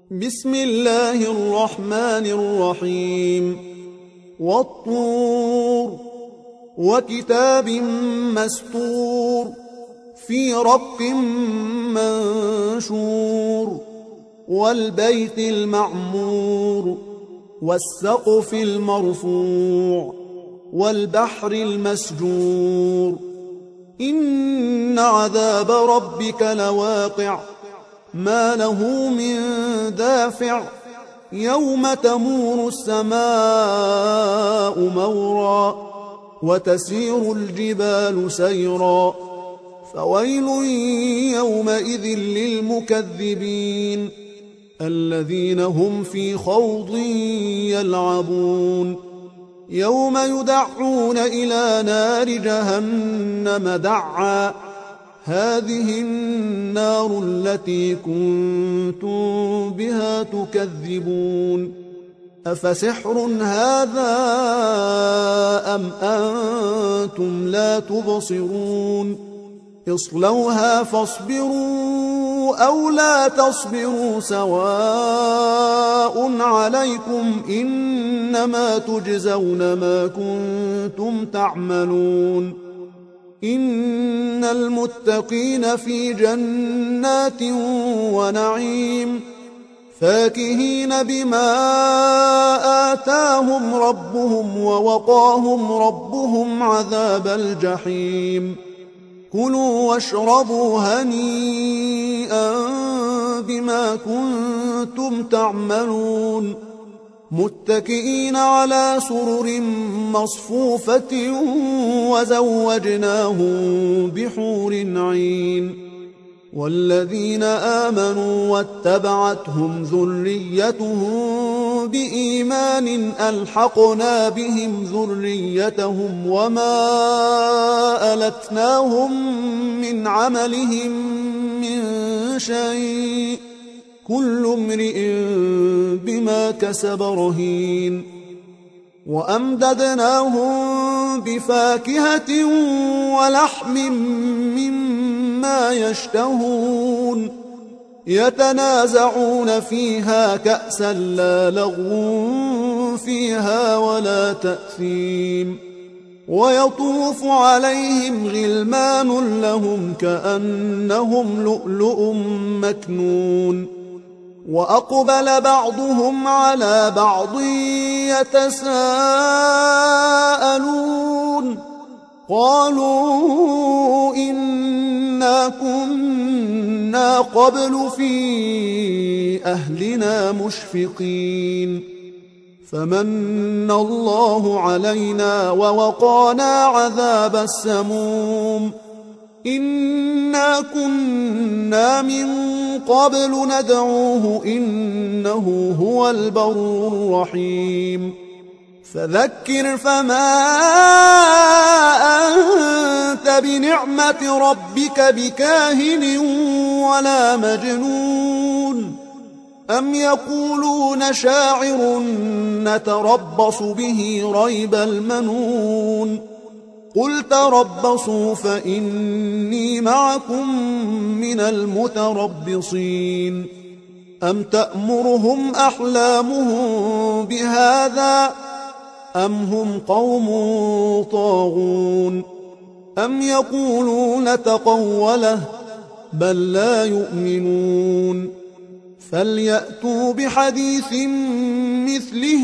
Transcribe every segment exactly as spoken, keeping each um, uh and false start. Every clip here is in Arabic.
بسم الله الرحمن الرحيم والطور وكتاب مسطور في رق منشور والبيت المعمور والسقف المرفوع والبحر المسجور إن عذاب ربك لواقع ما له من دافع يوم تمور السماء مورا وتسير الجبال سيرا فويل يومئذ للمكذبين الذين هم في خوض يلعبون يوم يدعون إلى نار جهنم دعا هذه النار التي كنتم بها تكذبون أفسحر هذا أم أنتم لا تبصرون اصلوها فاصبروا أو لا تصبروا سواء عليكم إنما تجزون ما كنتم تعملون إن المتقين في جنات ونعيم فاكهين بما آتاهم ربهم ووقاهم ربهم عذاب الجحيم كلوا واشربوا هنيئا بما كنتم تعملون متكئين على سرر مصفوفة وزوجناهم بحور عين والذين آمنوا واتبعتهم ذريتهم بإيمان ألحقنا بهم ذريتهم وما ألتناهم من عملهم من شيء كل امرئ بما كسب رهين وأمددناهم بفاكهة ولحم مما يشتهون يتنازعون فيها كأسا لا لغو فيها ولا تأثيم ويطوف عليهم غلمان لهم كأنهم لؤلؤ مكنون وأقبل بعضهم على بعض يتساءلون قالوا إنا كنا قبل في أهلنا مشفقين فمن الله علينا ووقانا عذاب السموم إنا كنا من قبل ندعوه إنه هو البر الرحيم فذكر فما أنت بنعمة ربك بكاهن ولا مجنون أم يقولون شاعر نتربص به ريب المنون قل تربصوا فإني معكم من المتربصين أم تأمرهم أحلامهم بهذا أم هم قوم طاغون أم يقولون تقوله بل لا يؤمنون فليأتوا بحديث مثله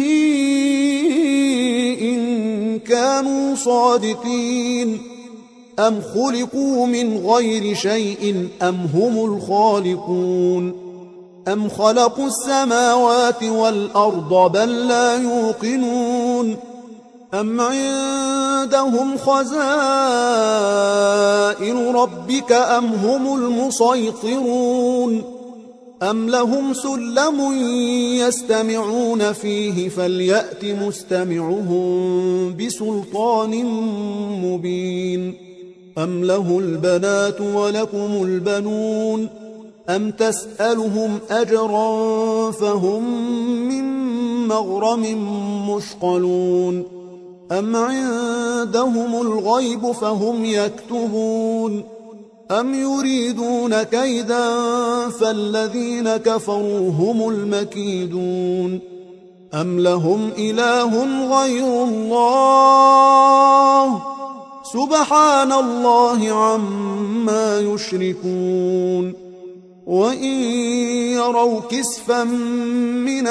إن كانوا صادقين أم خلقوا من غير شيء أم هم الخالقون أم خلقوا السماوات والأرض بل لا يوقنون أم عندهم خزائن ربك أم هم المسيطرون أم لهم سلم يستمعون فيه فليأت مستمعهم بسلطان مبين أم له البنات ولكم البنون أم تسألهم أجرا فهم من مغرم مثقلون أم عندهم الغيب فهم يكتبون أم يريدون كيدا فالذين كفروا هم المكيدون أم لهم إله غير الله سبحان الله عما يشركون وإن يروا كسفا من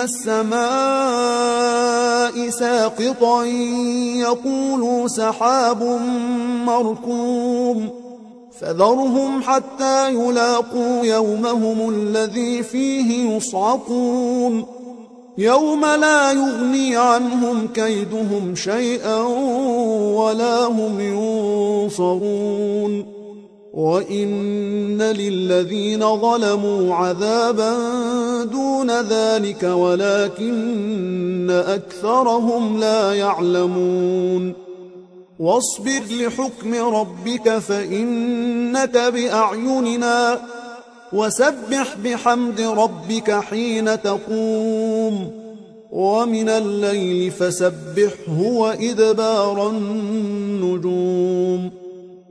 السماء ساقطا يقولوا سحاب مركوم فذرهم حتى يلاقوا يومهم الذي فيه يصعقون يوم لا يغني عنهم كيدهم شيئا ولا هم ينصرون وإن للذين ظلموا عذابا دون ذلك ولكن أكثرهم لا يعلمون واصبر لحكم ربك فإنك بأعيننا وسبح بحمد ربك حين تقوم ومن الليل فسبحه وإدبار النجوم